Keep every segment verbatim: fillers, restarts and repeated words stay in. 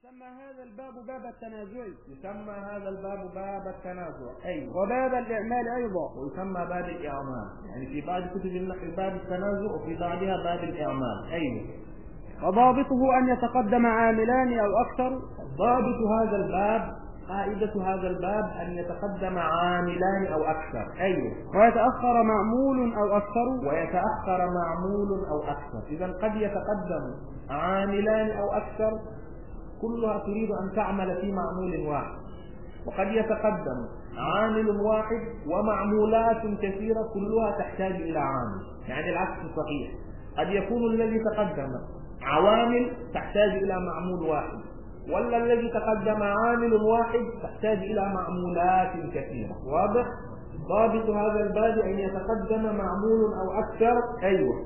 يسمى هذا الباب باب التنازع. يسمى هذا الباب باب التنازع. أيوة. وباب الإعمال أيضا. ويسمى باب الإعمال، يعني في بعض كتب النحو باب التنازع وفي بعضها باب الإعمال. أيوة. وضابطه أن يتقدم عاملان أو أكثر. ضابط هذا الباب، قاعدة هذا الباب أن يتقدم عاملان أو أكثر. أيوة. ويتأخر معمول أو أكثر. ويتأخر معمول أو أكثر. إذا قد يتقدم عاملان أو أكثر كلها تريد أن تعمل في معمول واحد، وقد يتقدم عامل واحد ومعمولات كثيرة كلها تحتاج إلى عامل، يعني العكس صحيح. قد يكون الذي تقدم عوامل تحتاج إلى معمول واحد، ولا الذي تقدم عامل واحد تحتاج إلى معمولات كثيرة. واضح؟ ضابط هذا الباب أن يتقدم معمول أو أكثر. أيوة.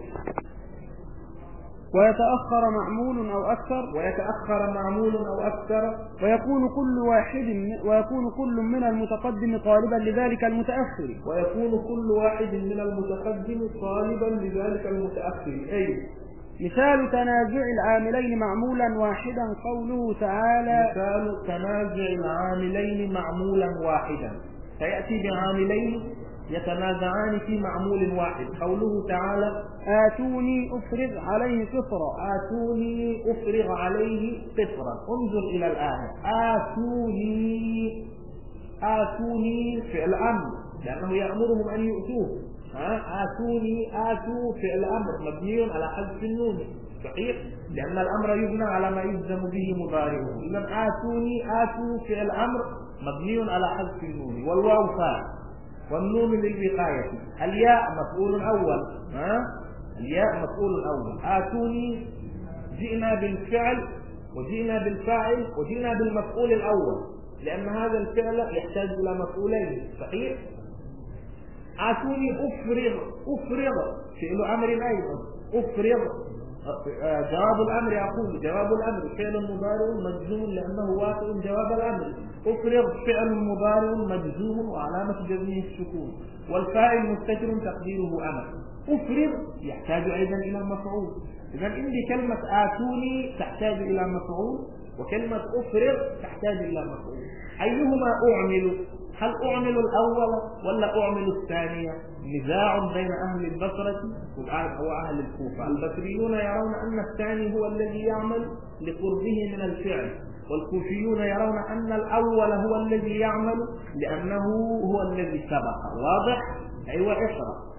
ويتأخر معمول أو أكثر. ويتأخر معمول أو أكثر. ويكون كل واحد ويكون كل من المتقدم طالبا لذلك المتأخر. ويكون كل واحد من المتقدم طالبا لذلك المتأخر. أي. مثال تنازع العاملين معمولا واحدا قوله تعالى. مثال تنازع العاملين معمولا واحدا، فيأتي بعاملين يتنازعان في معمول واحد. قوله تعالى آتوني أفرغ عليه قطرا. آتوني أفرغ عليه قطرا. انظر إلى الآية. آتوني آتوني فعل أمر، لأنه يأمرهم أن يؤتوه. آتوني آتوا فعل أمر مبني على حذف النون، صحيح، لأن الأمر يبنى على ما يلزم به مضارعه. إذا آتوني آتوا فعل أمر مبني على حذف النون، والواو فاعل والنون للوقاية. الياء مفعول أول. ها؟ الياء مفعول أول. آتوني جئنا بالفعل وجئنا بالفاعل وجئنا بالمفعول الأول، لأن هذا الفعل يحتاج إلى مفعولين، صحيح. آتوني أفرغ. أفرغ فعل أمر أيضا. أفرغ جواب الأمر. يقول جواب الأمر فعل مضارع مجزوم لأنه واقع جواب الأمر. أفرغ فعل مضارع مجزوم وعلامة جزمه السكون، والفاعل مستتر تقديره أنا. أفرغ يحتاج أيضا إلى مفعول. إذا عندي كلمة آتوني تحتاج إلى مفعول، وكلمة أفرغ تحتاج إلى مفعول. أيهما أعمل؟ هل أعمل الأول ولا أعمل الثانية؟ نزاع بين أهل البصرة وأهل الكوفة. البصريون يرون أن الثاني هو الذي يعمل لقربه من الفعل، والكوفيون يرون أن الأول هو الذي يعمل لأنه هو الذي سبق. واضح؟ أيوة. اقرأ.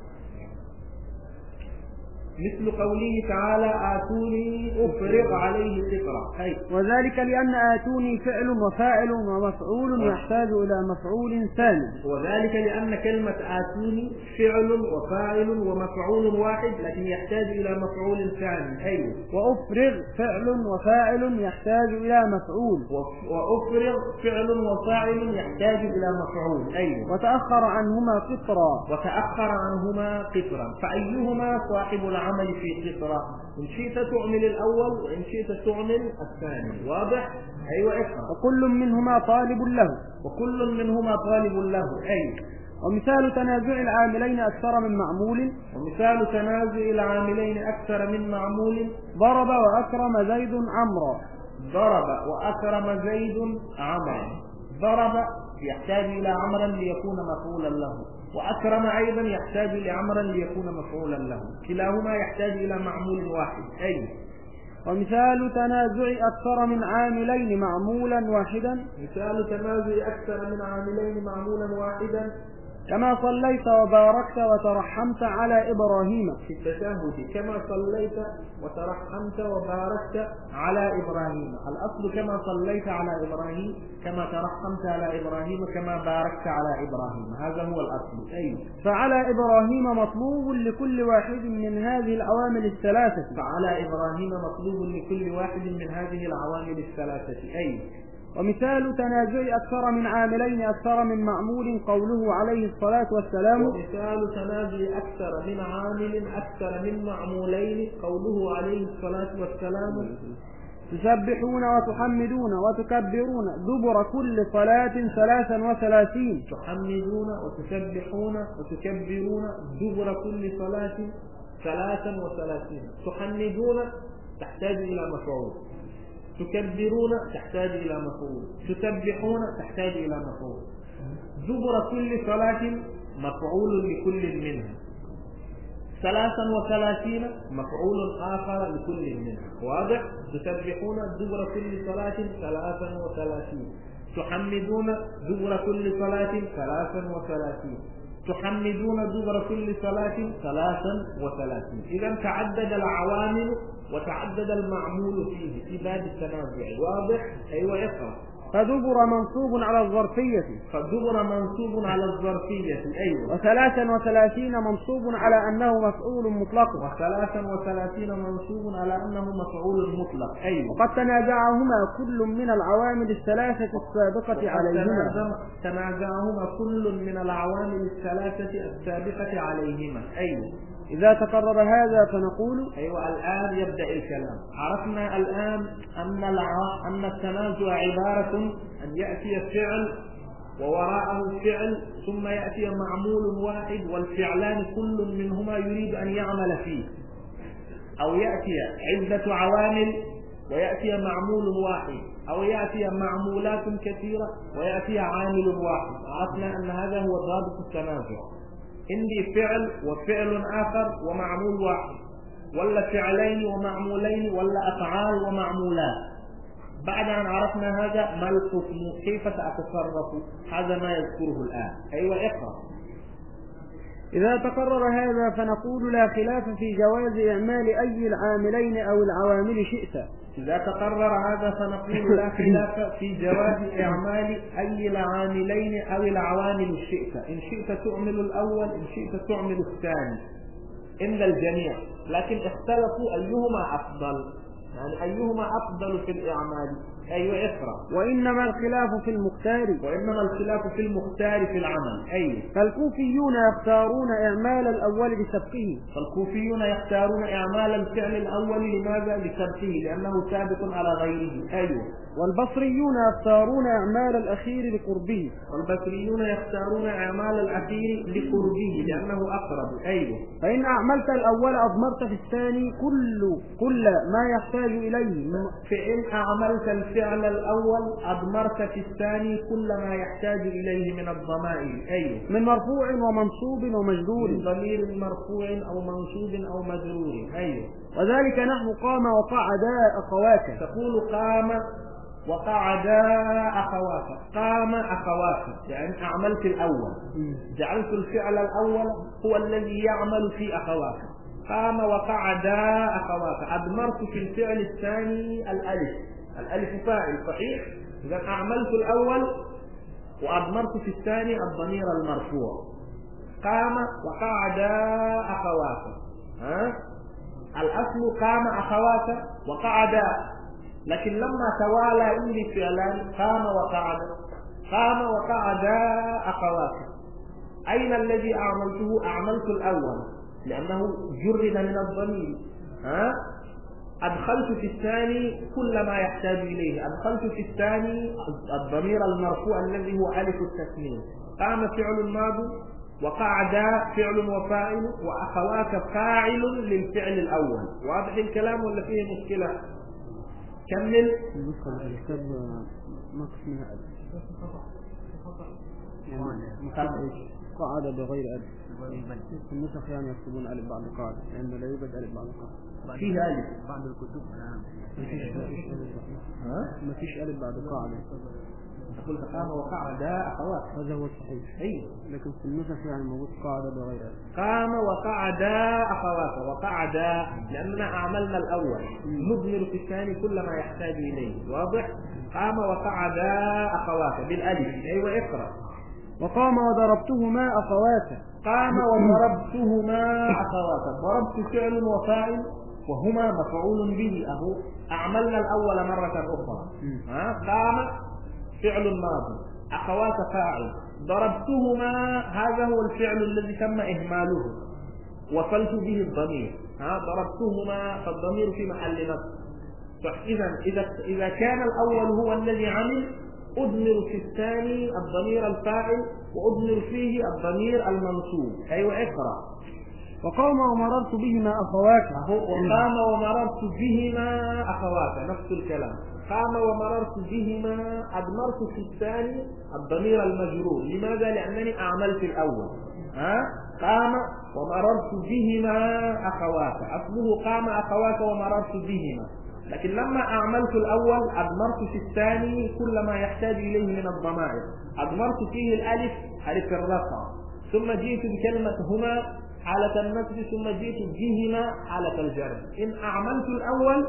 مثل قوله تعالى آتوني أفرغ عليه قطرا. وذلك لأن آتوني فعل وفاعل ومفعول يحتاج إلى مفعول ثاني. وذلك لأن كلمة آتوني فعل وفاعل ومفعول واحد، لكن يحتاج إلى مفعول ثاني. أيوة. وأفرغ فعل وفاعل يحتاج إلى مفعول. وأفرغ فعل وفاعل يحتاج إلى مفعول. أيوة. وتأخر عنهما قطرا. وتأخر عنهما قطرا. فأيهما صاحب العمل في قطرة؟ إن شئت تعمل الأول وإن شئت تعمل الثاني. واضح؟ أيوة. اقرأ. وكل منهما طالب له. وكل منهما طالب له. أي. ومثال تنازع العاملين أكثر من معمول. ومثال تنازع العاملين أكثر من معمول. ضرب وأكرم زيد عمرا. ضرب وأكرم زيد عمرا. ضرب يحتاج إلى عمرا ليكون مفعولا له، وأكرم أيضا يحتاج لعمرا ليكون مفعولا له، كلاهما يحتاج إلى معمول واحد. أي. ومثال تنازع أكثر من عاملين معمولا واحدا. مثال تنازع أكثر من عاملين معمولا واحدا كما صليت وباركت وترحمت على إبراهيم. في التشهد كما صليت وترحمت وباركت على إبراهيم. الأصل كما صليت على إبراهيم كما ترحمت على إبراهيم كما باركت على إبراهيم، هذا هو الأصل. أي. فعلى إبراهيم مطلوب لكل واحد من هذه العوامل الثلاثة. فعلى إبراهيم مطلوب لكل واحد من هذه العوامل الثلاثة. أي. ومثال تنازع أكثر من عاملين أكثر من معمول قوله عليه الصلاة والسلام. ومثال تنازع أكثر من عامل أكثر من معمولين قوله عليه الصلاة والسلام. تسبحون وتحمدون وتكبرون دبر كل صلاة ثلاثا وثلاثين. تحمدون وتسبحون وتكبرون دبر كل صلاة ثلاثا وثلاثين. تحمدون تحتاج إلى مفعول، تكبرون تحتاج إلى مفعول، تسبحون تحتاج إلى مفعول. دبر كل صلاة مفعول لكل منها. ثلاثا وثلاثين مفعول آخر لكل منها. واضح؟ تسبحون دبر كل صلاة ثلاثا وثلاثين. تحمدون دبر كل صلاة ثلاثا وثلاثين. تحمدون دبر كل صلاة ثلاثا وثلاثين. إذا تعدد العوامل وتعدد المعمول فيه في باب التنازع. واضح؟ أيوة يقرأ. فدبر منصوب على الظرفية. فدبر منصوب على الظرفية. أيوة. وثلاثا وثلاثين منصوب على أنه مفعول مطلق. وثلاثا وثلاثين منصوب على أنه مفعول مطلق. أيوة. وقد تنازعهما كل من العوامل الثلاثة السابقة عليهما. تنازعهما كل من العوامل الثلاثة السابقة عليهما. أيوة. إذا تقرر هذا فنقول أيوة الآن يبدأ الكلام. عرفنا الآن أن الع... أن التنازع عبارة أن يأتي الفعل ووراءه فعل ثم يأتي معمول واحد والفعلان كل منهما يريد أن يعمل فيه، أو يأتي عدة عوامل ويأتي معمول واحد، أو يأتي معمولات كثيرة ويأتي عامل واحد. عرفنا أن هذا هو ضابط التنازع. عندي فعل وفعل آخر ومعمول واحد، ولا فعلين ومعمولين، ولا أفعال ومعمولات. بعد أن عرفنا هذا ما الحكم؟ كيف سأتصرف؟ هذا ما يذكره الآن. أيوة اقرأ. إذا تقرر هذا فنقول لا خلاف في جواز إعمال أي العاملين أو العوامل شئت. إذا تقرر هذا فنقول لا خلاف في جواز إعمال أي العاملين أو العوامل شئت. إن شئت تعمل الأول، إن شئت تعمل الثاني، عند الجميع. لكن اختلفوا أيهما أفضل، يعني أيهما أفضل في الإعمال. أيوة اقرأ. وإنما الخلاف في المختار. وإنما الخلاف في المختار في العمل. أيوة. فالكوفيون يختارون إعمال الأول لسبقه. فالكوفيون يختارون إعمال الفعل الأول. لماذا؟ لسبقه، لأنه سابق على غيره. أيوة. والبصريون يختارون إعمال الأخير لقربه. والبصريون يختارون إعمال الأخير لقربه لأنه أقرب. أيوة. فإن أعملت الأول أضمرت في الثاني كل كل ما يحتاج إليه. فإن أعملت الفعل الأول أضمرت في الثاني كل ما يحتاج إليه من الضمائر. أيوة. من مرفوع ومنصوب ومجرور. من ضمير مرفوع أو منصوب أو مجرور. أيوة. وذلك نحو قام وقعدا أخواك. تقول قام وقعدا أخواك. قام أخواك يعني أعملت الأول، جعلت الفعل الأول هو الذي يعمل في أخواك. قام وقعدا أخواك. أضمرت في الفعل الثاني الألف. الألف فاعل صحيح. إذا أعملت الأول وأضمرت في الثاني الضمير المرفوع. قام وقعدا أخواك. ها؟ الأصل قام أخواك وقعدا، لكن لما توالى عندي فعلان قام وقعد. قام وقعدا أخواك. أين الذي أعملته؟ أعملت الأول لأنه جرد من الضمير. ها؟ أدخلت في الثاني كل ما يحتاج إليه. أدخلت في الثاني الضمير المرفوع الذي هو ألف التثنية. قام فعل ماضي وقعدا فعل وفاعل وأخواك فاعل للفعل الأول. واضح الكلام ولا فيه مشكلة؟ كمل. النسخة الكتاب نقص منها ألف. يعني قاعدة بغير ألف. النسخ يعني يكتبون ألف بعد قاعدة لأنه لا يوجد ألف بعد قاعدة. فيه ألف بعد الكتب ما فيش ألف بعد قاعدة. تقول قام وقعدا أخواك. هذا هو الصحيح. أيوه. لكن في النسخ يعني موجود قاعدة بغير ألف. قام وقعدا أخواك. وقعدا لأننا أعملنا الأول نضمر في الثاني كل ما يحتاج إليه. واضح؟ قام وقعدا أخواك بالألف. أيوة اقرأ. وقام وضربتهما أخواك. قام وضربتهما أخواك. ضربت فعل وفاعل وهما مفعول به. أهو أعملنا الأول مرة أخرى. ها؟ قام فعل ماضي أخواك فاعل. ضربتهما هذا هو الفعل الذي تم إهماله وصلت به الضمير. ها؟ ضربتهما فالضمير في محل نصب. فإذا إذا إذا كان الأول هو الذي عمل أضمر في الثاني الضمير الفاعل وأضمر فيه الضمير المنصوب. أيوة اقرأ. وقام ومررت بهما أخواك. وقام ومررت بهما أخواك نفس الكلام. قام ومررت بهما أضمرت في الثاني الضمير المجرور. لماذا؟ لأنني أعملت الأول. ها؟ قام ومررت بهما أخواك، أصله قام أخواك ومررت بهما، لكن لما أعملت الأول أضمرت في الثاني كل ما يحتاج إليه من الضمائر. أضمرت فيه الألف ألف الرفع، ثم جئت بكلمة هما حالة النصب، ثم جئت بهما حالة الجر. إن أعملت الأول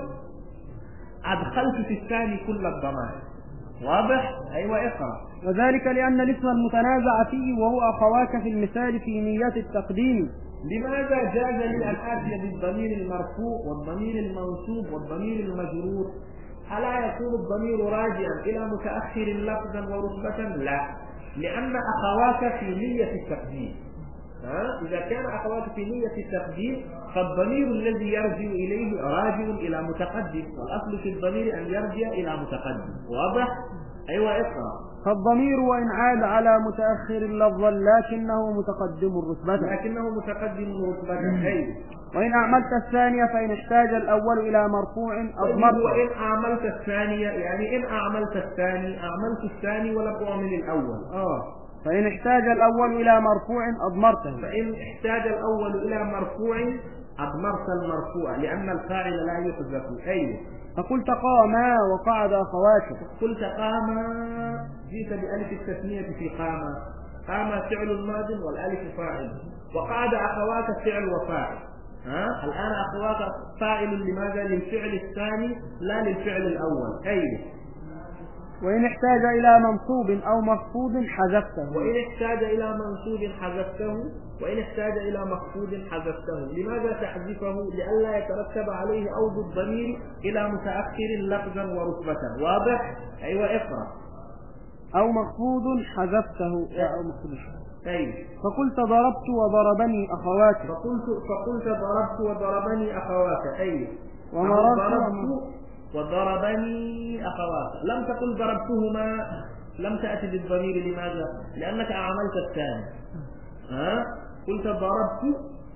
أدخلت في الثاني كل الضمائر. واضح؟ أيوة اقرأ. وذلك لأن الاسم المتنازع فيه وهو أخواك في المثال في نية التقديم. لماذا جاز لي أن آتي بالضمير المرفوع والضمير المنصوب والضمير المجرور؟ ألا يكون الضمير راجعا إلى متأخر لفظا ورتبة؟ لا، لأن أخواك في نية التقديم. ها؟ إذا كان أخواك في نية التقديم فالضمير الذي يرجع إليه راجع إلى متقدم، والأصل في الضمير أن يرجع إلى متقدم. واضح؟ أيوة اقرأ. فالضمير وإن عاد على متأخر لفظا لكنه متقدم رتبة لكنه متقدم رتبة. أيوة. وإن أعملت الثانية فإن احتاج الأول إلى مرفوع أضمرته. وإن أعملت الثانية يعني إن أعملت الثاني أعملت الثاني ولم أعمل الأول. آه. فإن احتاج الأول إلى مرفوع أضمرته. فإن احتاج الأول إلى مرفوع أضمرت المرفوع لأن الفاعل لا يحذف. أيوة. فقلت قاما وقعد أخواك. قلت قاما جئت بألف التثنية في قاما. قام فعل ماض والألف فاعل، وقعد أخواك فعل وفاعل. ها؟ الآن أخواك فاعل لماذا؟ للفعل الثاني لا للفعل الأول. أيوة. وإن احتاج إلى منصوب أو مخفوض حذفته. وإن احتاج إلى منصوب حذفته، وإن احتاج إلى مخفوض حذفته. لماذا تحذفه؟ لئلا يترتب عليه عود الضمير إلى متأخر لفظا ورتبة. واضح؟ أيوة اقرأ. أو مخفوض حذفته. أو مخفوض. أيوة. فقلت ضربت وضربني أخواك. فقلت فقلت ضربت وضربني أخواك. أيوة. ومررت وضربني أخواك. لم تقل ضربتهما، لم تأتي بالضمير. لماذا؟ لأنك أعملت الثاني. ها؟ قلت ضربت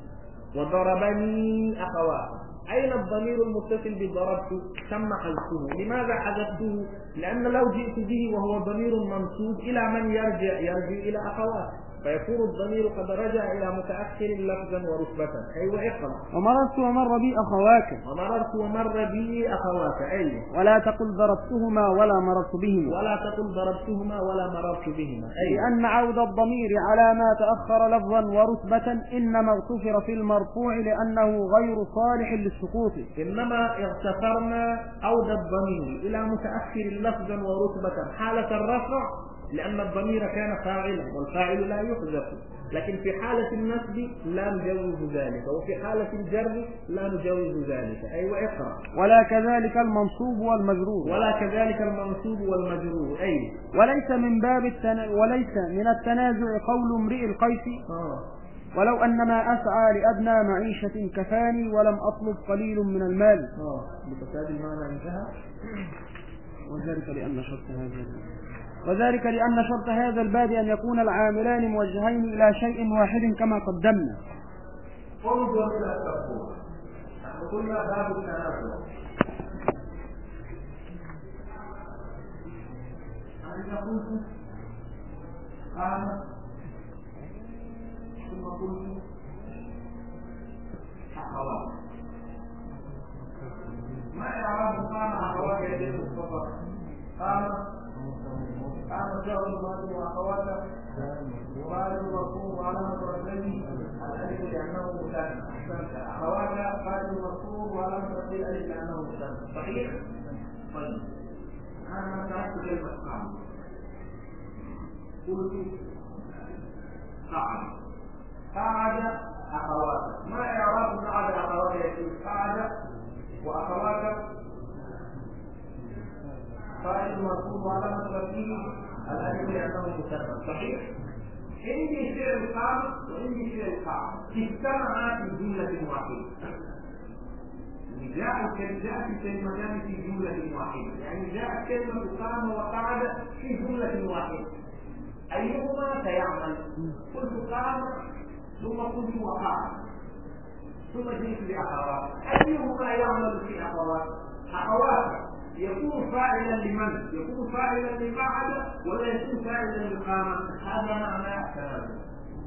وضربني أخواك. أين الضمير المتصل بضربت؟ تم حذفه. لماذا حذفته؟ لأن لو جئت به وهو ضمير منصوب إلى من يرجع؟ يرجع إلى أخواك، فيكون الضمير قد رجع إلى متأخر لفظا ورتبة. أيوة اقرأ. ومررت ومر بي أخواك. ومررت ومر بي أخواك. أيوة. ولا تقل ضربتهما ولا مررت بهما. ولا تقل ضربتهما ولا مررت بهما. أيوة. لأن عود الضمير على ما تأخر لفظا ورتبة إنما اغتفر في المرفوع لأنه غير صالح للسقوط. إنما اغتفرنا عود الضمير إلى متأخر لفظا ورتبة حالة الرفع لأن الضمير كان فاعلا والفاعل لا يحذف، لكن في حالة النصب لا نجوز ذلك، وفي حالة الجر لا نجوز ذلك. أيوة اقرأ. ولا كذلك المنصوب والمجرور. ولا كذلك المنصوب والمجرور. أيوة. وليس من باب التنا... وليس من التنازع قول امرئ القيس آه. ولو أن ما أسعى لأدنى معيشة كفاني ولم أطلب قليل من المال. آه. بفساد المعنى انتهى. وذلك لأن شرط هذا وذلك لأن شرط هذا الباب أن يكون العاملان موجهين إلى شيء واحد كما قدمنا. انظر إلى التفصيل. نحن قلنا باب التنازع. أنا قلت قام ثم قلت أخوات. ما إعراب قام أخوات يدين الصفر؟ قام قام فعل الماضي وأخواته وقال المرفوع وعلامة رفعه الألف لأنه مثنى. أحسنت. أخواته قال المرفوع وعلامة رفعه الألف لأنه مثنى. صحيح؟ طيب. أنا تركت كلمة قام. قلت قعد. قعد أخواته. ما إعراب قعد أخواته يقول قعد وأخواته فاعل مرفوع وعلامة رفعه الألف لأنه مثنى. صحيح؟ عندي فعل قام وعندي فعل قام اجتمعا في جملة واحدة. جاء جاء في كلمتان في جملة واحدة، يعني جاءت كلمة قام وقعد في جملة واحدة. أيهما سيعمل؟ قلت قام ثم قلت وقعد ثم جئت بأخوات. أيهما يعمل في أخوات؟ أخوات يكون فاعلا لمن؟ يكون فاعلا لقعد ولا يكون فاعلا لقام؟ هذا معنى كلامه.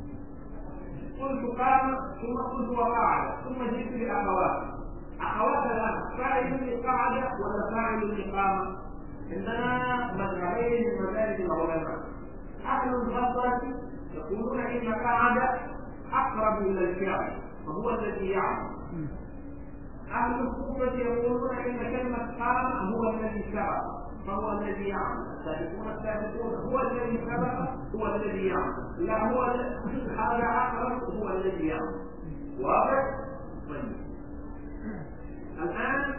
قلت قام ثم قلت وقعد ثم جئت لأخوات. أخوات الآن فاعل لقعد ولا فاعل لقام؟ عندنا مذهبين من مذاهب العلماء. أهل البصرة يقولون إن قعد أقرب إلى الفعل فهو الذي يعمل. أهل الكوفة يقولون إن كلمة قام هو الذي سبق فهو الذي يعمل. السابقون السابقون هو الذي سبق هو الذي يعمل. لا هو هذا أقرب هو الذي يعمل. واضح؟ طيب. الآن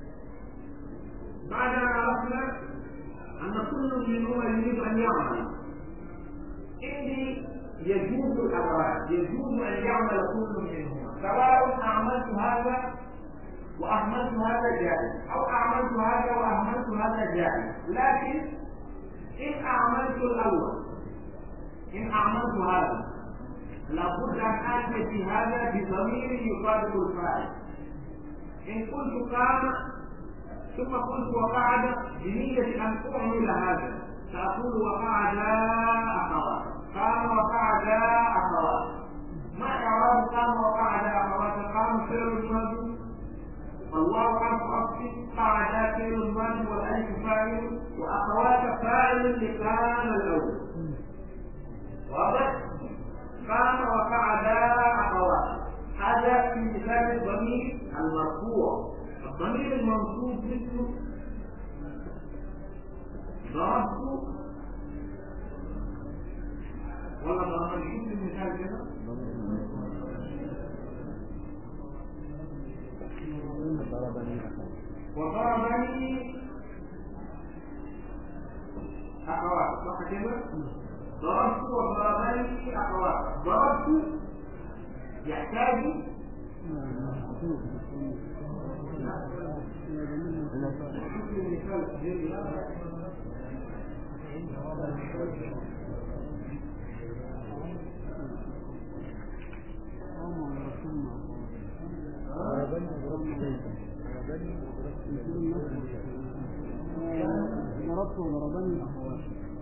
بعد أن عرفنا أن كل منهما يريد أن يعمل، عندي يجوز الأمران، يجوز أن يعمل كل منهما سواء أعملت هذا وأهملت هذا جائز أو أعملت هذا وأهملت هذا جائز. لكن إن أعملت الأول إن أعملت هذا لابد أن آتي في هذا بضمير يطابق الفاعل. إن قلت قام ثم قلت وقعد بنية أن أعمل هذا سأقول وقعدا أخوات، قام وقعدا أخوات. ما إعراب قام وقعدا أخوات؟ قام فعل ماضي والله حرف عطف، قعدا فعل ماضي والألف فاعل وأخوات فاعل لقام الأول. واضح؟ قام وقعدا أخوات. هذا في مثال الضمير المرفوع. الضمير المنصوب مثل ضربت ولا ضربني في المثال كده؟ وضربني أخوات، صح كده؟ ضربت وضربني أخوات. ضربت يحتاج ضربت وضربني أخوات.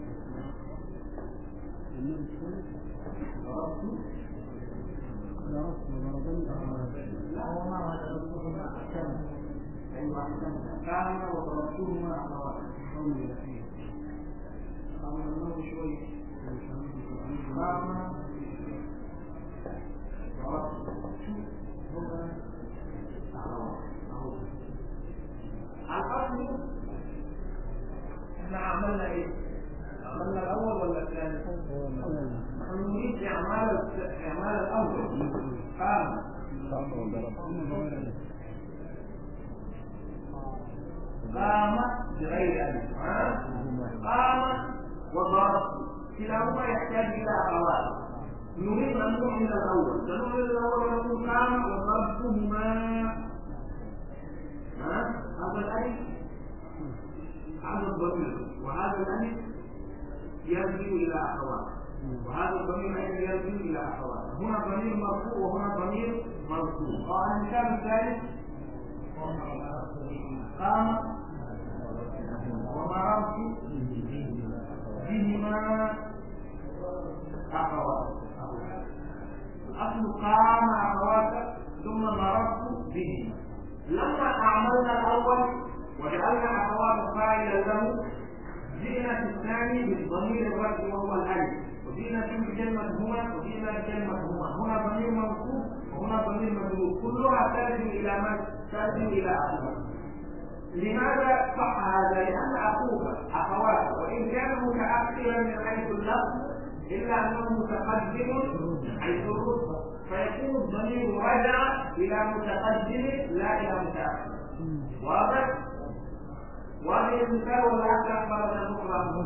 ضربت وضربني أخوات. لا هو ما ضربتهما أحسن. أيوة أحسن. كان وضربتهما أخوات. قام الله شوي. قام ضربتهما أخوات. الأصل احنا عملنا ايه؟ عملنا الاول ولا الثاني؟ نحن نريد اعمال اعمال الاول. قام قام بغير الف. قام وضرب كلاهما يحتاج الى اخوات. نريد ان نعمل الاول، فنعمل الاول ونقول قام وضربتهما. هذا الالف هذا الضمير وهذا الالف يرجع الى اخوات وهذا الضمير يرجع الى اخوات. هنا ضمير مرفوع وهنا ضمير منصوب. المثال الثالث قام ومررت بهما اخوات. الاصل قام اخوات ثم مررت بهما. لما أعملنا الأول وجعلنا أخوات فاعلا له جئنا في الثاني بالضمير الرفع وهو الألف، وجئنا فيه بكلمة هما وجئنا بكلمة هما. هنا ضمير منصوب وهنا ضمير مجرور، كلها ترجع إلى من؟ ترجع إلى أخوات. لماذا صح هذا؟ لأن أخوك أخوات وإن كان متأخرا من حيث اللفظ إلا أنه متقدم حيث الرتبة، فيكون الضمير رجع إلى متقدم لا إلى متأخر. واضح؟ وهذه المثال ولا أكثر مرة أخرى؟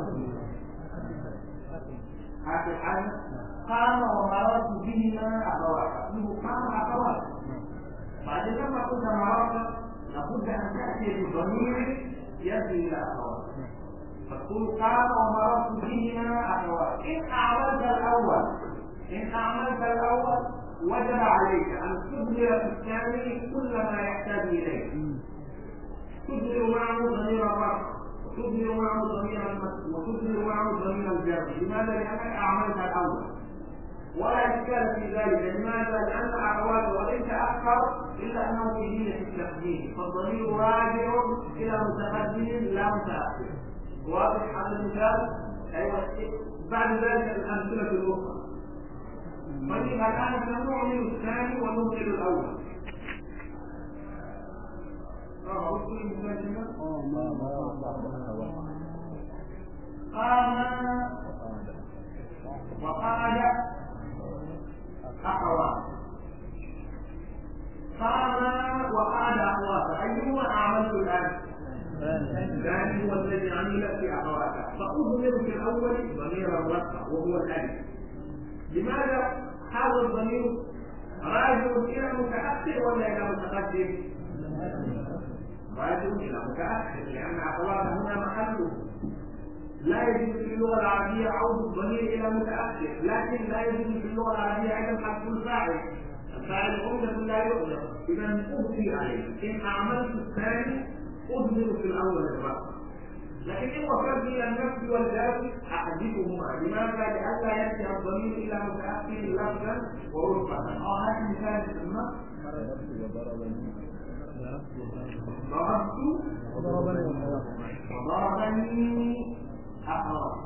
هذه الحالة قام ومررت بهما أخوات. أنه قام أخوات. بعد لما قلنا مررت لابد أن تأتي بضمير يرجع إلى أخوات. فتقول قام ومررت بهما أخوات. إن أعملت الأول إن أعملت الأول وجب عليك أن تظهر في الثاني كل ما يحتاج إليه. تدمر معه ضمير الرفع وتدمر معه ضمير المسك وتدمر معه ضمير الجر. لماذا؟ لأنك أعملتها الأول ولا إشكال في ذلك. لماذا؟ لأن أخواته وإن تأخر إلا أنه في نية التقديم، فالضمير راجع إلى متقدم لا متأخر. واضح هذا المثال؟ أيوة. بعد ذلك الأمثلة الأخرى. طيب الآن سنعمل الثاني ونهمل الأول. اه وصل المثال هنا؟ قام وقعد أخوات. قام وقعد أخوات، أيهما أعملت الآن؟ الثاني هو الذي عمل في أخواته، فأظهر في الأول ضمير الرفع وهو الألف. لماذا؟ هذا الضمير راجع إلى متأخر ولا إلى متقدم؟ راجع إلى متأخر، لأن أخواته هنا محله. لا يجوز في اللغة العربية عود الضمير إلى متأخر، لكن لا يجوز في اللغة العربية أيضا حذف الفاعل. الفاعل عمدة لا يؤذر، إذا أضفي عليه. إن أعملت الثاني أضمر في الأول الرفع، لكن إن وصلت إلى النفس والجر أحذفهما. لماذا؟ لئلا يأتي الضمير إلى متأخر لفظا ورتبة. أه هذا مثال ثم ضربت وضربني أخوات.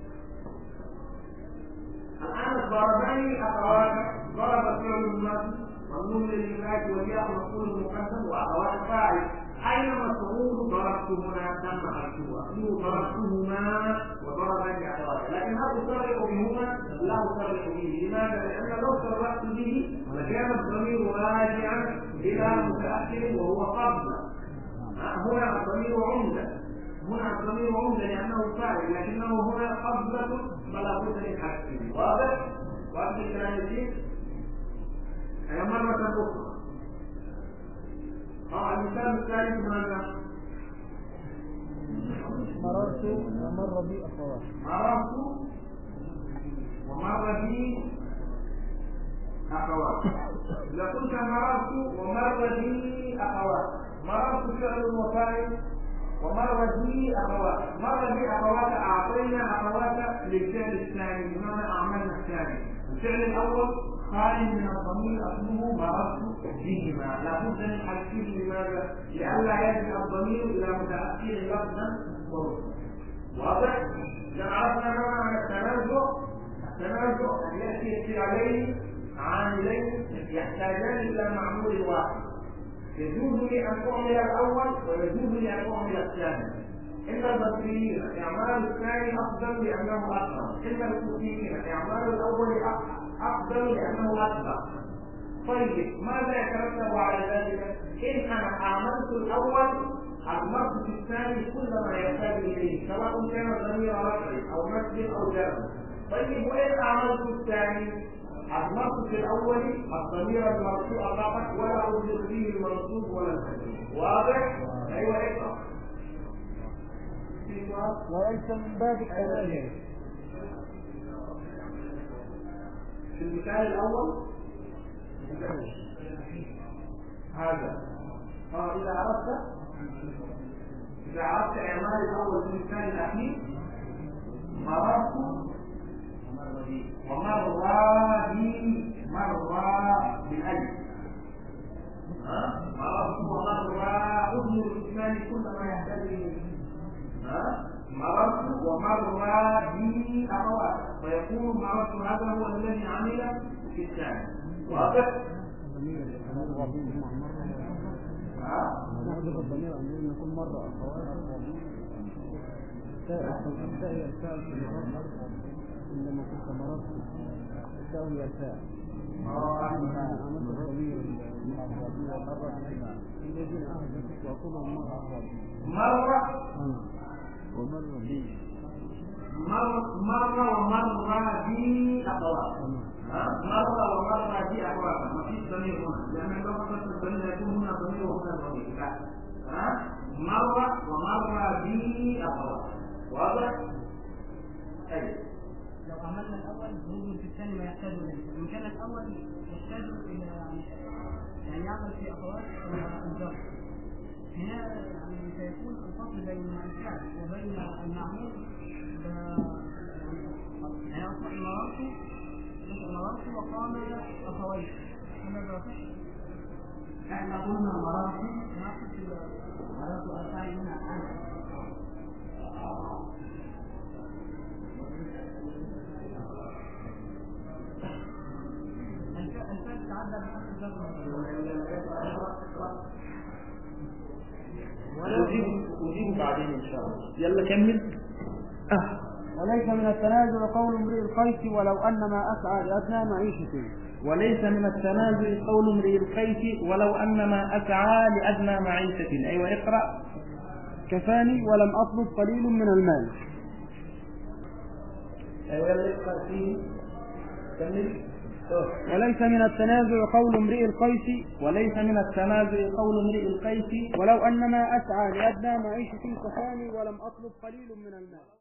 الآن ضربني أخوات، ضرب فعل الماضي والنون للإفراد والياء مفعول مقدم وأخوات فاعل. أين مفعول ضربت هنا؟ تم حذفه. ضربتهما وضربني أخوات، لكن هل أصرح بهما؟ لا أصرح به. لماذا؟ لأن لو صرحت به لكان الضمير راجعا إلى متأخر وهو قبل. هنا الضمير عمدة، هنا الضمير عمدة لأنه فاعل، لكنه هنا قبلة فلا بد من حذفه. واضح؟ واضح الكلام يجيب؟ هي مرة أخرى. اه المثال الثالث ماذا؟ مررت ومر بي أخوات. مررت ومر بي أخوات. إذا قلت مررت ومر بي أخوات، مررت فعل وفاعل ومر بي أخوات. مر بي أخوات أعطينا أخوات للفعل الثاني، بمعنى أعملنا الثاني. الفعل الأول خالي من الضمير أصله مررت بهما، لا بد من حذفه. لماذا؟ لئلا يرجع الضمير إلى متأخر لفظا ورتبة. واضح؟ إذا عرفنا ما معنى التنازع. التنازع أن يأتي فعلين عاملين يحتاجان إلى معمول واحد. يجوز لي أن أعمل الأول ويجوز لي أن أعمل الثاني. إن البصريين إعمال الثاني أفضل لأنه أكثر، إن الكوفيين إعمال الأول أفضل لأنه أكبر. طيب ماذا يترتب على ذلك؟ إن أنا أعملت الأول أضمرت في الثاني كل ما يحتاج إليه، سواء كان ضمير رفع أو نصب أو جر. طيب وإن أعملت الثاني أضمرت في الأول الضمير المرفوع فقط ولا أضمر فيه المنصوب ولا المجرور. واضح؟ أيوه اقرأ. وليس من باب التنازع. في المثال الأول هذا اه إذا عرفت إذا عرفت إعمال الأول في المثال الأخير مررت ومر بي مر بالألف. ها مررت ومر أضمر الإثمان كل ما يحتاج إليه. ها مررت ومر بي أخوات، فيكون مررت هذا هو الذي عمل في الثاني. واضح؟ ها نحذف الضمير أن يكون مرة أخوات. التاء التاء في المرة عندما كنت مررت التاء هي التاء. عملت الضمير مرة الذين أهدفت وأقولهم مرة أخوات. مرة ومر بي مر مرة ومر بي أخوات. مرة ومر بي أخوات، ما فيش ضمير هنا، لأن لو قصدت الضمير يكون هنا ضمير وهنا ضمير. لا، ها مرة ومر بي أخوات. واضح؟ أيوه. لو عملنا الأول نظن في الثاني ما يحتاج إليه، إن كان الأول يحتاج إلى يعني يعمل في أخوات الجر في هي يعني سيكون الفصل بين الفعل وبين المعمول يعني أصبح مررت مررت وقال أخويت هذا بصح. احنا قلنا مررت مررت أربعين هنا أنا الفعل تعدى بحسب وجيب بعدين إن شاء الله. يلا كمل. أه. وليس من التنازع قول امرئ القيس ولو أن ما أسعى لأدنى معيشة. وليس من التنازع قول امرئ القيس ولو أن ما أسعى لأدنى معيشة. أيوة اقرأ. كفاني ولم أطلب قليل من المال. أيوة يلا اقرأ فيه. كمل. وليس من التنازع قول امرئ القيس وليس من التنازع قول امرئ القيس ولو أن ما أسعى لأدنى معيشة كفاني ولم أطلب قليل من المال.